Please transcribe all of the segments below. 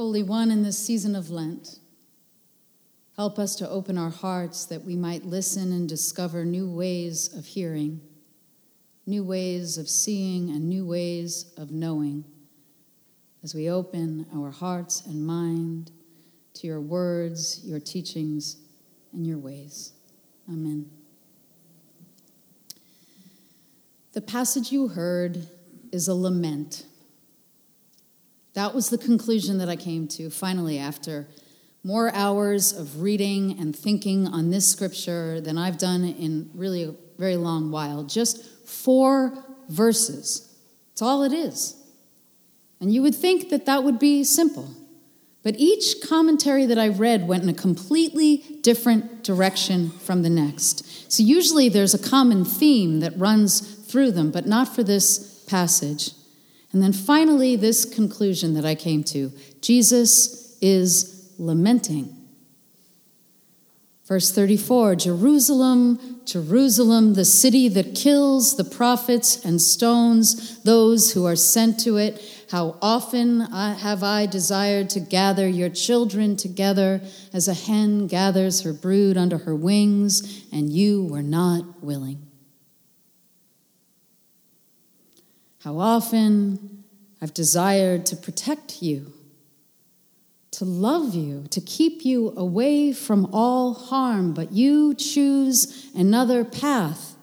Holy One, in this season of Lent, help us to open our hearts that we might listen and discover new ways of hearing, new ways of seeing, and new ways of knowing as we open our hearts and mind to your words, your teachings, and your ways. Amen. The passage you heard is a lament. That was the conclusion that I came to finally after more hours of reading and thinking on this scripture than I've done in really a very long while. Just 4 verses. That's all it is. And you would think that that would be simple. But each commentary that I read went in a completely different direction from the next. So usually there's a common theme that runs through them, but not for this passage. And then finally, this conclusion that I came to. Jesus is lamenting. Verse 34, Jerusalem, Jerusalem, the city that kills the prophets and stones those who are sent to it. How often have I desired to gather your children together as a hen gathers her brood under her wings, and you were not willing. How often I've desired to protect you, to love you, to keep you away from all harm, but you choose another path.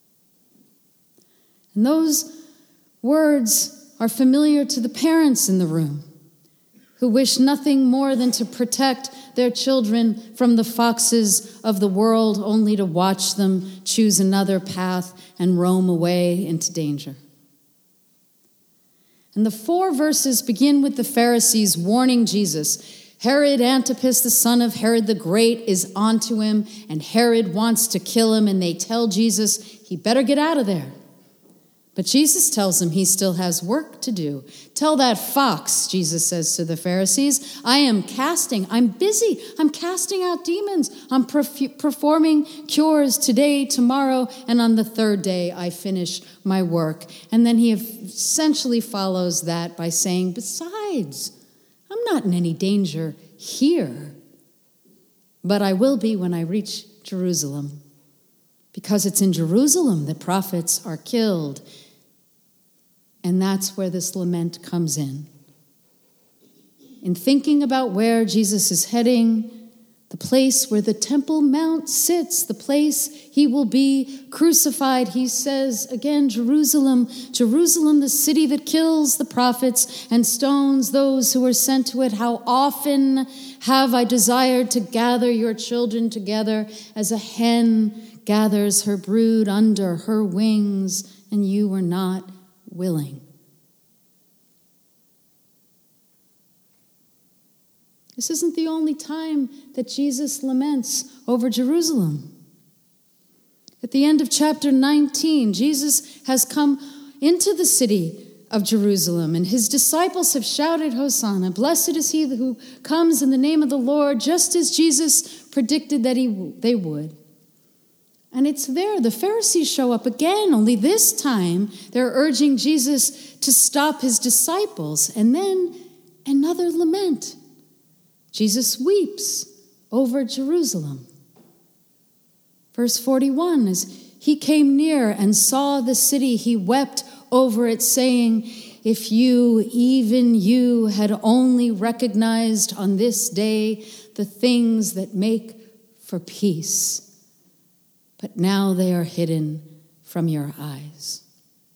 And those words are familiar to the parents in the room who wish nothing more than to protect their children from the foxes of the world, only to watch them choose another path and roam away into danger. And the 4 verses begin with the Pharisees warning Jesus. Herod Antipas, the son of Herod the Great, is onto him, and Herod wants to kill him, and they tell Jesus he better get out of there. But Jesus tells him he still has work to do. Tell that fox, Jesus says to the Pharisees, I'm busy. I'm casting out demons. I'm performing cures today, tomorrow, and on the 3rd day I finish my work. And then he essentially follows that by saying, besides, I'm not in any danger here, but I will be when I reach Jerusalem. Because it's in Jerusalem that prophets are killed. And that's where this lament comes in. In thinking about where Jesus is heading, the place where the Temple Mount sits, the place he will be crucified, he says again, Jerusalem, Jerusalem, the city that kills the prophets and stones those who are sent to it. How often have I desired to gather your children together as a hen gathers her brood under her wings, and you were not willing. This isn't the only time that Jesus laments over Jerusalem. At the end of chapter 19, Jesus has come into the city of Jerusalem, and his disciples have shouted, Hosanna, blessed is he who comes in the name of the Lord, just as Jesus predicted that they would. And it's there, the Pharisees show up again, only this time they're urging Jesus to stop his disciples. And then another lament. Jesus weeps over Jerusalem. Verse 41, as he came near and saw the city, he wept over it, saying, if you, even you, had only recognized on this day the things that make for peace. But now they are hidden from your eyes.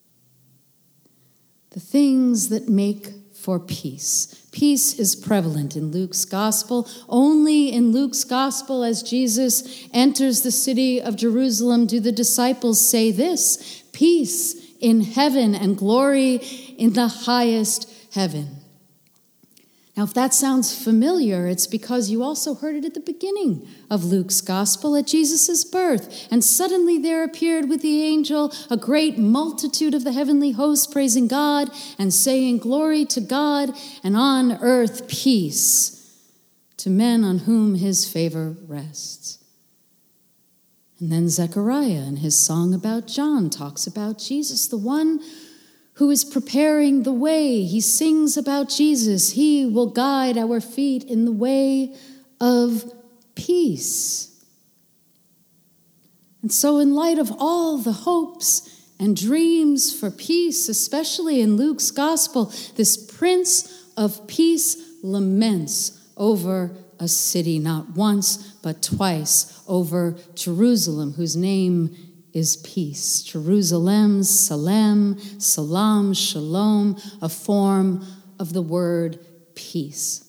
The things that make for peace. Peace is prevalent in Luke's gospel. Only in Luke's gospel, as Jesus enters the city of Jerusalem, do the disciples say this, peace in heaven and glory in the highest heaven. Now, if that sounds familiar, it's because you also heard it at the beginning of Luke's gospel at Jesus' birth. And suddenly there appeared with the angel a great multitude of the heavenly host praising God and saying, glory to God, and on earth peace to men on whom his favor rests. And then Zechariah in his song about John talks about Jesus, the one who is preparing the way. He sings about Jesus. He will guide our feet in the way of peace. And so in light of all the hopes and dreams for peace, especially in Luke's gospel, this Prince of Peace laments over a city, not once, but twice, over Jerusalem, whose name is peace. Jerusalem, Salem, Salam, Shalom, a form of the word peace.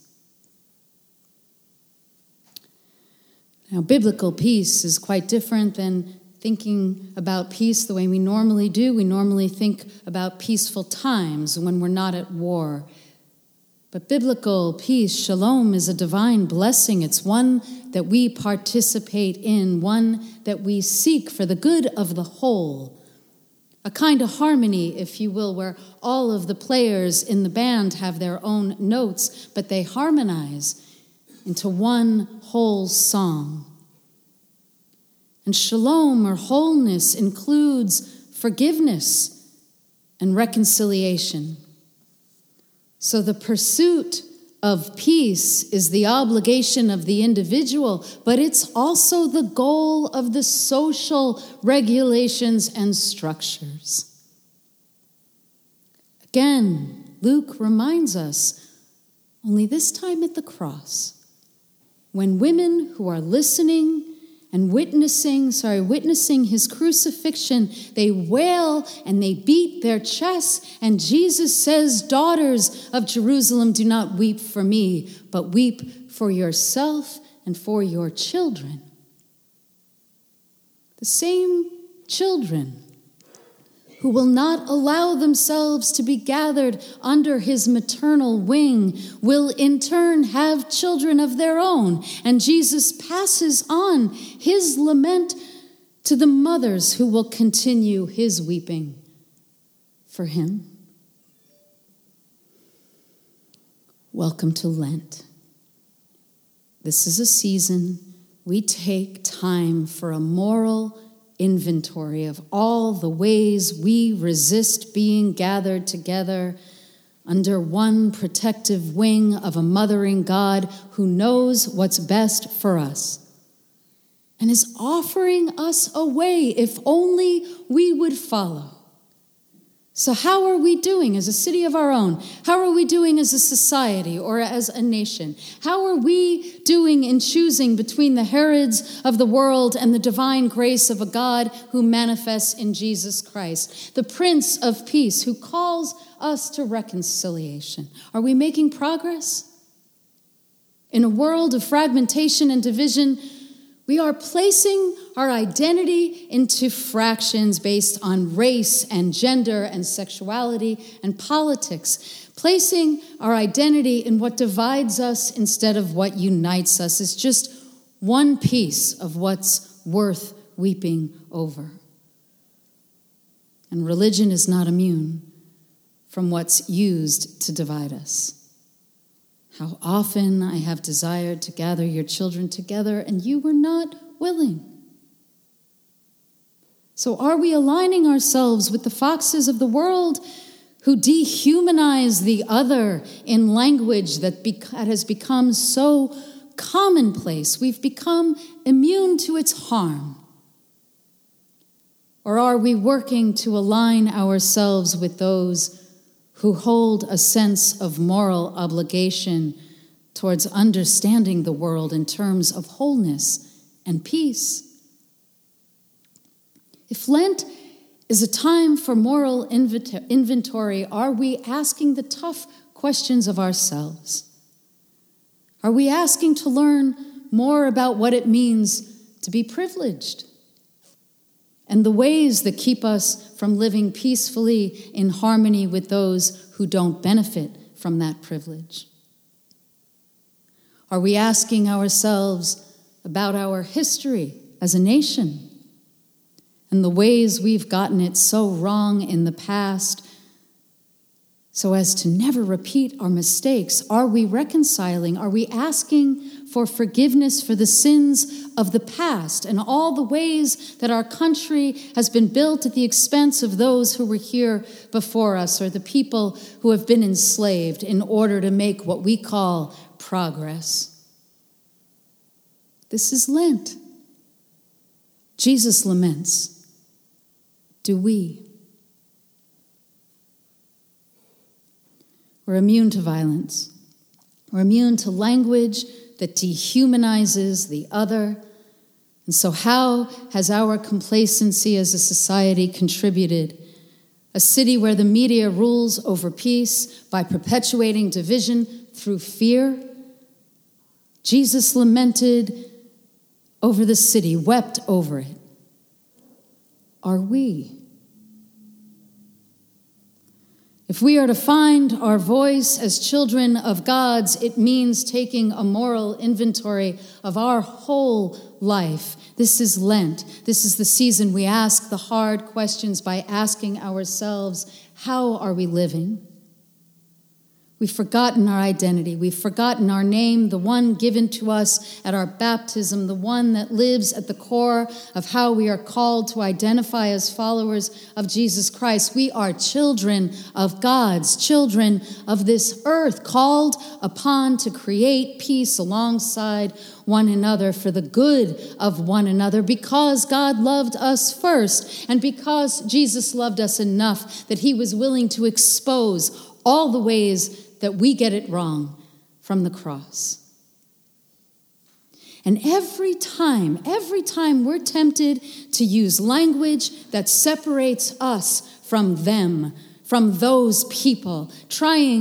Now, biblical peace is quite different than thinking about peace the way we normally do. We normally think about peaceful times when we're not at war. But biblical peace, shalom, is a divine blessing. It's one that we participate in, one that we seek for the good of the whole. A kind of harmony, if you will, where all of the players in the band have their own notes, but they harmonize into one whole song. And shalom, or wholeness, includes forgiveness and reconciliation. So the pursuit of peace is the obligation of the individual, but it's also the goal of the social regulations and structures. Again, Luke reminds us, only this time at the cross, when women who are listening and witnessing his crucifixion, they wail and they beat their chests, and Jesus says, "Daughters of Jerusalem, do not weep for me, but weep for yourself and for your children." The same children who will not allow themselves to be gathered under his maternal wing will in turn have children of their own. And Jesus passes on his lament to the mothers who will continue his weeping for him. Welcome to Lent. This is a season we take time for a moral inventory of all the ways we resist being gathered together under one protective wing of a mothering God who knows what's best for us and is offering us a way if only we would follow. So how are we doing as a city of our own? How are we doing as a society or as a nation? How are we doing in choosing between the Herods of the world and the divine grace of a God who manifests in Jesus Christ, the Prince of Peace who calls us to reconciliation? Are we making progress? In a world of fragmentation and division, we are placing our identity into fractions based on race and gender and sexuality and politics. Placing our identity in what divides us instead of what unites us is just one piece of what's worth weeping over. And religion is not immune from what's used to divide us. How often I have desired to gather your children together, and you were not willing. So are we aligning ourselves with the foxes of the world who dehumanize the other in language that has become so commonplace? We've become immune to its harm. Or are we working to align ourselves with those who hold a sense of moral obligation towards understanding the world in terms of wholeness and peace? If Lent is a time for moral inventory, are we asking the tough questions of ourselves? Are we asking to learn more about what it means to be privileged and the ways that keep us from living peacefully in harmony with those who don't benefit from that privilege? Are we asking ourselves about our history as a nation and the ways we've gotten it so wrong in the past, so as to never repeat our mistakes? Are we reconciling? Are we asking for forgiveness for the sins of the past and all the ways that our country has been built at the expense of those who were here before us, or the people who have been enslaved, in order to make what we call progress? This is Lent. Jesus laments. Do we? We're immune to violence. We're immune to language that dehumanizes the other. And so how has our complacency as a society contributed? A city where the media rules over peace by perpetuating division through fear? Jesus lamented over the city, wept over it. Are we? If we are to find our voice as children of God's, it means taking a moral inventory of our whole life. This is Lent. This is the season we ask the hard questions by asking ourselves, how are we living? We've forgotten our identity. We've forgotten our name, the one given to us at our baptism, the one that lives at the core of how we are called to identify as followers of Jesus Christ. We are children of God's, children of this earth, called upon to create peace alongside one another for the good of one another, because God loved us first, and because Jesus loved us enough that he was willing to expose all the ways that we get it wrong from the cross. And every time we're tempted to use language that separates us from them, from those people, try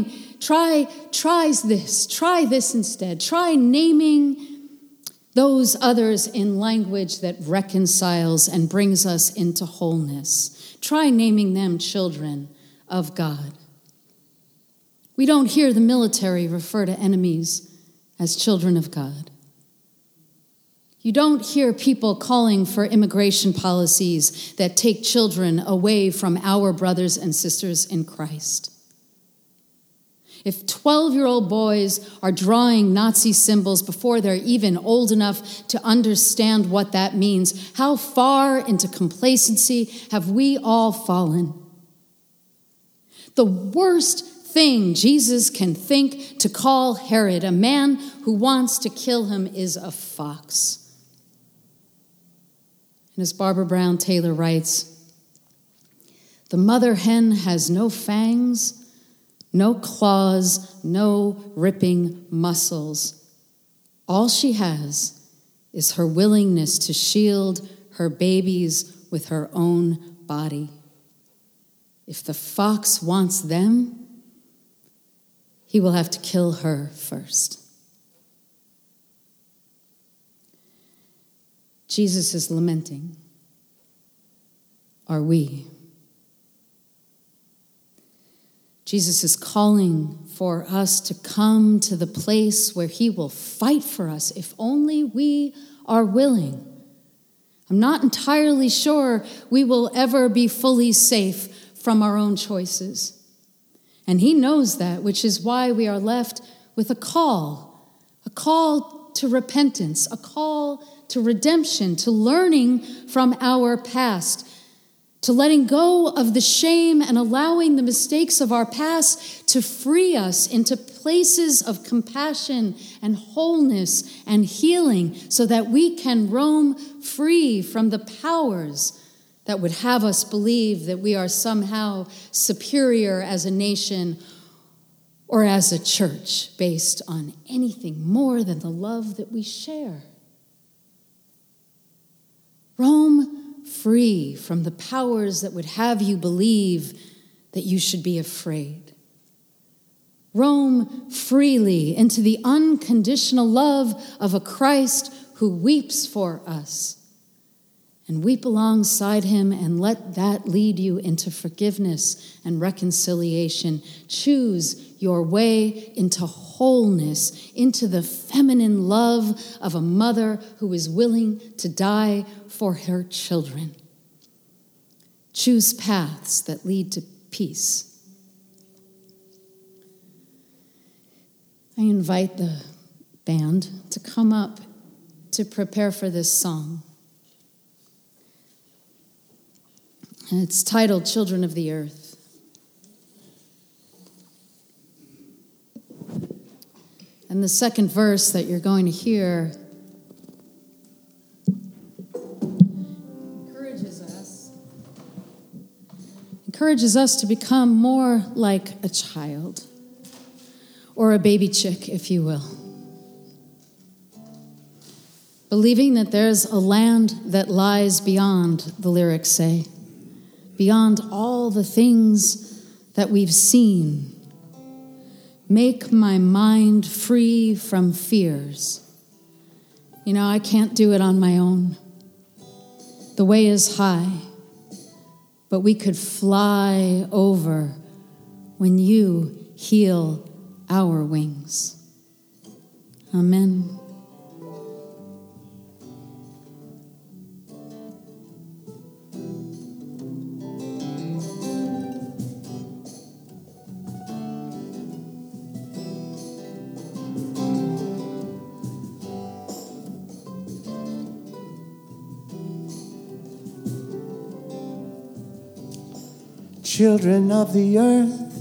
this instead. Try naming those others in language that reconciles and brings us into wholeness. Try naming them children of God. We don't hear the military refer to enemies as children of God. You don't hear people calling for immigration policies that take children away from our brothers and sisters in Christ. If 12-year-old boys are drawing Nazi symbols before they're even old enough to understand what that means, how far into complacency have we all fallen? The worst thing Jesus can think to call Herod, a man who wants to kill him, is a fox. And as Barbara Brown Taylor writes, the mother hen has no fangs, no claws, no ripping muscles. All she has is her willingness to shield her babies with her own body. If the fox wants them, he will have to kill her first. Jesus is lamenting. Are we? Jesus is calling for us to come to the place where he will fight for us if only we are willing. I'm not entirely sure we will ever be fully safe from our own choices. And he knows that, which is why we are left with a call to repentance, a call to redemption, to learning from our past, to letting go of the shame and allowing the mistakes of our past to free us into places of compassion and wholeness and healing so that we can roam free from the powers that would have us believe that we are somehow superior as a nation or as a church based on anything more than the love that we share. Roam free from the powers that would have you believe that you should be afraid. Roam freely into the unconditional love of a Christ who weeps for us. And weep alongside him and let that lead you into forgiveness and reconciliation. Choose your way into wholeness, into the feminine love of a mother who is willing to die for her children. Choose paths that lead to peace. I invite the band to come up to prepare for this song. And it's titled Children of the Earth. And the second verse that you're going to hear encourages us to become more like a child, or a baby chick, if you will. Believing that there's a land that lies beyond, the lyrics say, beyond all the things that we've seen. Make my mind free from fears. You know, I can't do it on my own. The way is high, but we could fly over when you heal our wings. Amen. Children of the earth,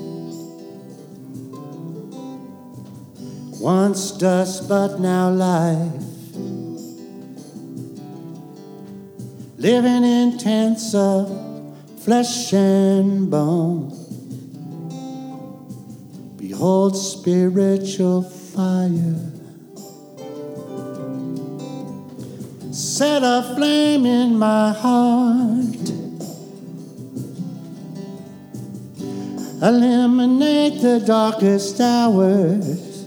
once dust but now life, living in tents of flesh and bone. Behold spiritual fire, set a flame in my heart. Eliminate the darkest hours,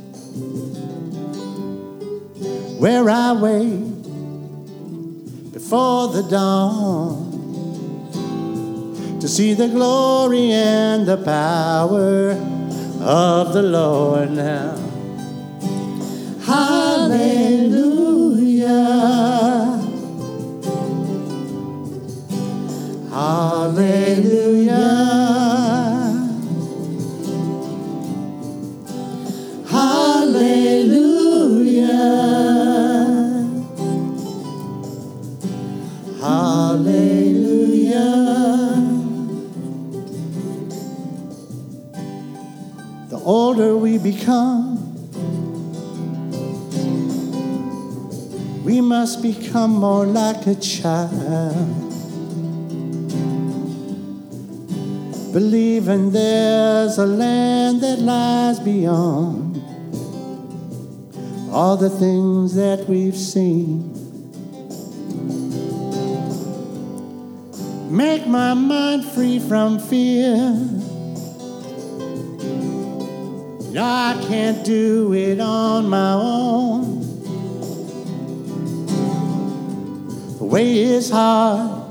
where I wait before the dawn to see the glory and the power of the Lord now. Hallelujah. Hallelujah. The older we become, we must become more like a child, believing there's a land that lies beyond all the things that we've seen. Make my mind free from fear. I can't do it on my own. The way is hard,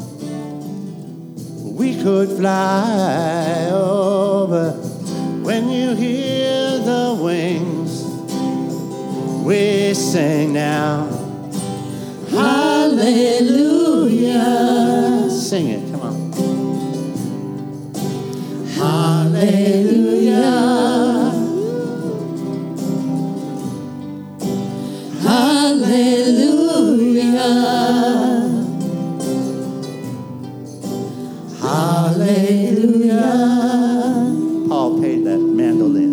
we could fly over when you hear the wings we sing now. Hallelujah. Sing it, come on. Hallelujah. Hallelujah. Hallelujah. Paul played that mandolin.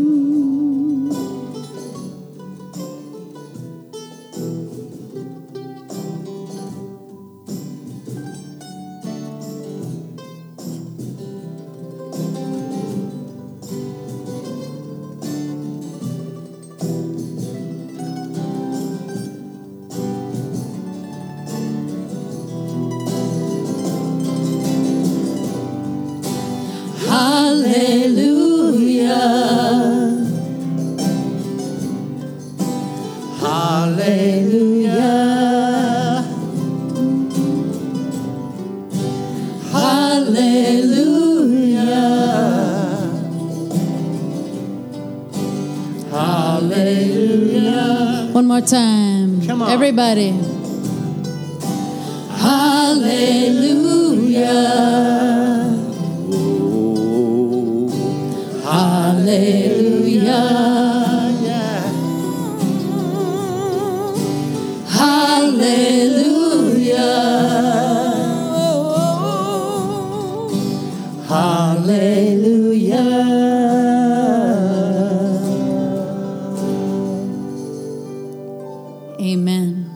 One more time. Come on. Everybody. Hallelujah. Oh, Hallelujah. yeah. Amen.